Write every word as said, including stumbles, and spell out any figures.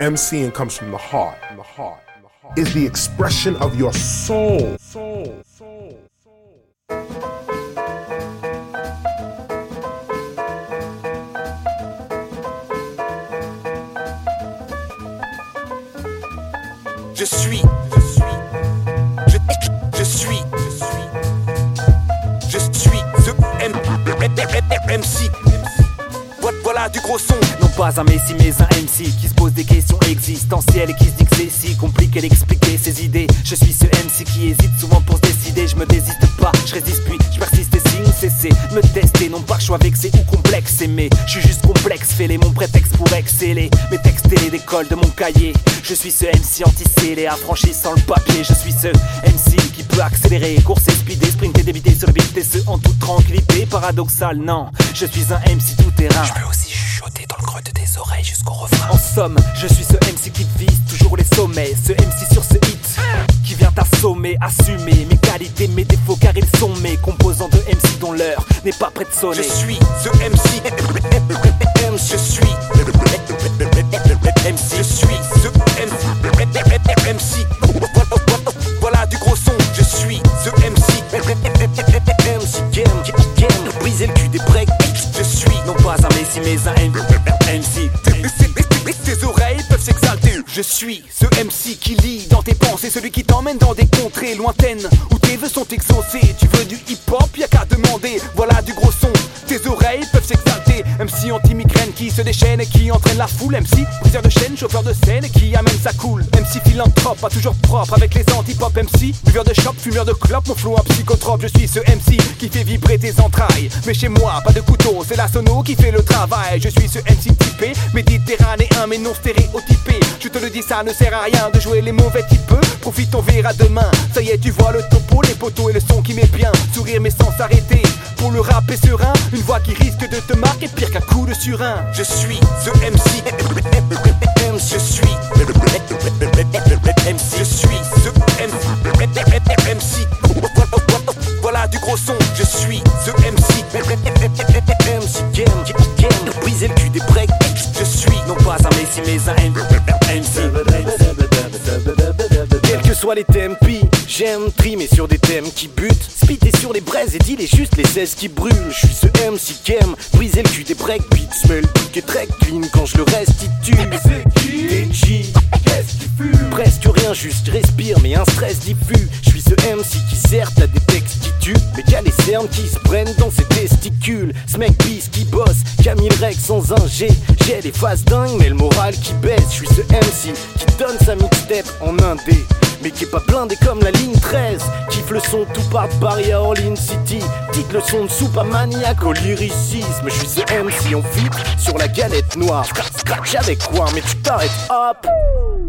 MCing comes from the heart, from the heart, from the heart. Is the expression of your soul. Soul, soul, soul. Je suis, je suis, je, je suis, je suis, je suis ce M, MC. Voilà du gros son. Non pas un messie mais un M C qui se pose des questions existentielles et qui se dit que c'est si compliqué d'expliquer ses idées. Je suis ce M C qui hésite souvent pour se décider. Je me désiste pas, je résiste puis je persiste et signe cesser. Me tester, non pas que je sois vexé ou complexe aimer. Je suis juste complexe, fêlé, mon prétexte pour exceller. Mes textes télé d'école de mon cahier. Je suis ce M C anti-scellé, affranchi sans le papier. Je suis ce M C qui peut accélérer, courser, speeder, sprinter, débiter sur le beat et ce en toute tranquillité. Paradoxal, non, je suis un M C tout terrain. Je peux aussi chuchoter dans le creux de tes oreilles jusqu'au refrain. En somme, je suis ce M C qui vise toujours les sommets. Ce M C sur ce hit qui vient t'assommer, assumer mes qualités, mes défauts car ils sont mes composants de M C dont l'heure n'est pas près de sonner. Je suis ce M C, je suis M C, je suis ce M C. Voilà du gros son. Je suis ce M C, M C game, briser le cul des breaks. Je suis non pas un messie mais un M C. Tes oreilles peuvent s'exalter. Je suis ce M C qui lit dans tes pensées, celui qui t'emmène dans des contrées lointaines où tes vœux sont exaucés. Tu veux du hip-hop, y'a qu'à demander. Voilà du gros son. Tes oreilles peuvent s'exalter. M C anti-migraine qui se déchaîne et qui entraîne la foule. M C briseur de chaîne, chauffeur de scène et qui amène sa cool. M C philanthrope, pas toujours propre avec les anti-pop. M C buveur de shop, fumeur de clope, mon flow un psychotrope. Je suis ce M C qui fait vibrer tes entrailles. Mais chez moi, pas de couteau, c'est la sono qui fait le travail. Je suis ce M C typé, méditerranéen mais non stéréotypé. Je te le dis, ça ne sert à rien de jouer les mauvais types. Profite, on verra demain. Ça y est, tu vois le topo, les poteaux et le son qui met bien. Sourire mais sans s'arrêter. Pour le rap est serein, une voix qui risque de te marquer pire qu'un coup de surin. Je suis ce M C, je suis M C, je suis ce M C. Voilà du gros son. Je suis ce M C, M C game, briser le cul des breaks. Je suis non pas un messie mais un M C. Quels que soient les thèmes, puis j'aime trimer sur des thèmes qui butent. Spiter sur les braises et dealer juste les seize qui brûlent. Je suis ce M C qui aime briser le cul des breakbeats. Smell qui est très clean quand je le restitue. C'est qui D J, qu'est-ce qui fume? presque rien, juste respire mais un stress diffus. Je suis ce M C qui certes a des textes qui tuent, mais qui a les cernes qui se prennent dans ses testicules. Ce mec bis qui bosse, Camille Rex sans un G. J'ai des phases dingues mais le moral qui baisse. Je suis ce M C qui donne sa mixtape en indé, mais qui est pas blindé comme la ligne treize. Kiffe le son tout par Paris à Orleans City. Dites le son de soupe à maniaque au lyricisme. Je suis ce M C, on fit sur la galette noire. Scratch avec quoi, mais tu t'arrêtes, hop.